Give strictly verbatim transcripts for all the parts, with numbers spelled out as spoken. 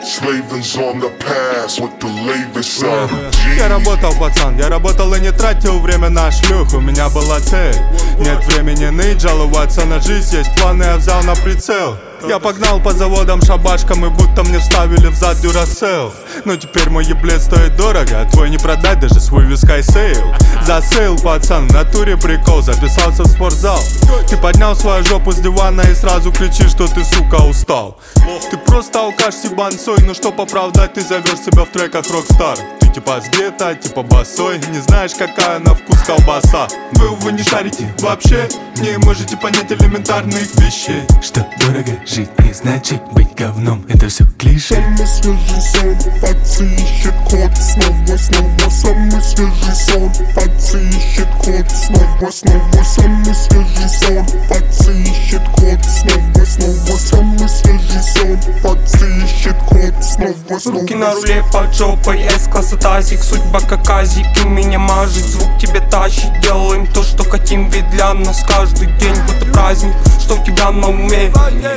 Slavers on the pass with the latest R G. Я работал, пацан, я работал и не тратил время на шлюх. У меня была цель, нет времени ныть, жаловаться на жизнь. Есть планы, я взял на прицел. Я погнал по заводам шабашкам, и будто мне вставили в зад дюрасел. Но теперь мой еблет стоит дорого, а твой не продать, даже свой вискай сейл. Засейл, пацан, в натуре прикол, записался в спортзал. Ты поднял свою жопу с дивана и сразу кричишь, что ты, сука, устал. Ты просто алкаш сибансой, но чтоб оправдать, ты зовешь себя в треках рокстар. Ты типа с гетто, типа босой, не знаешь, какая на вкус колбаса. Вы, увы, не шарите вообще, не можете понять элементарных вещей. Что дорого жить и значит быть говном, это все клише. Самый свежий сон, пацы ищет код, снова, снова. Самый свежий сон, пацы ищет код, снова, снова. Самый свежий сон, пацы ищет код, снова, снова. Самый свежий сон, пацы ищет код, снова, снова. Руки на руле под жопой, С-класса тазик, судьба как азик, и меня мажет, звук тебе тащит. Делаем то, что хотим, ведь для нас каждый день будто праздник. Что у тебя на уме?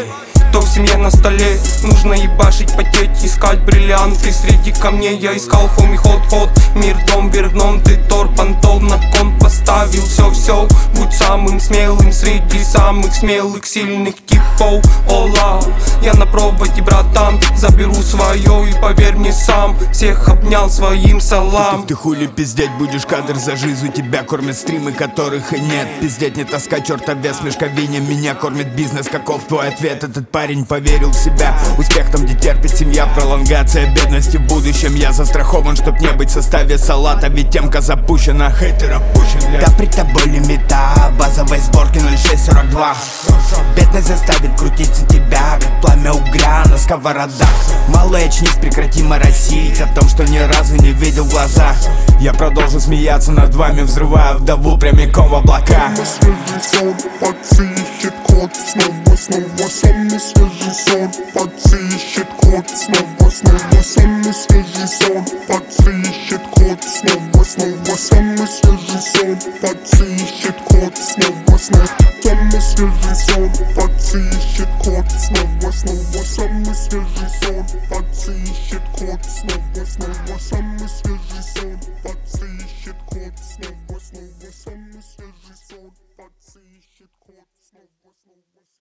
Кто в семье на столе? Нужно ебашить, потеть, искать бриллианты среди камней. Я искал хоми ход-ход, мир дом вверх дном. Ты тор понтов на кон поставил, все-все. Будь самым смелым среди самых смелых, сильных типов. Ола, я на проводе, братан, заберу свое и поверь мне сам, всех обнял своим салам. Ты, ты хули пиздеть будешь, кадр за жизнь, у тебя кормят стримы, которых и нет. Пиздеть не тоска, черта вес, мешковине, меня кормит бизнес. Каков твой ответ? Этот парень поверил в себя, успех там, где терпит семья, пролонгация бедности в будущем. Я застрахован, чтоб не быть в составе салата, ведь темка запущена, хейтер опущен. Да при тобой лимита, базовой сборки ноль шесть сорок два. Бедность заставит крутиться тебя, как пламя угря на сковородах. Малый, очнись, прекрати моросить о том, что ни разу не видел в глаза. Я продолжу смеяться над вами, взрывая вдову прямиком в облака. Самый свежий сон, пацы ищет код, снова, снова. Самый свежий сон, пацы ищет код, снова, снова. Самый свежий сон, пацы ищет код, снова, снова. Самый свежий сон, пацы ищет код, снова, снова. Самый свежий сон, пацы ищет код, снова, снова. Самый свежий сон, пацы ищет код, снова, снова. Самый свежий сон, пацы ищет код, снова.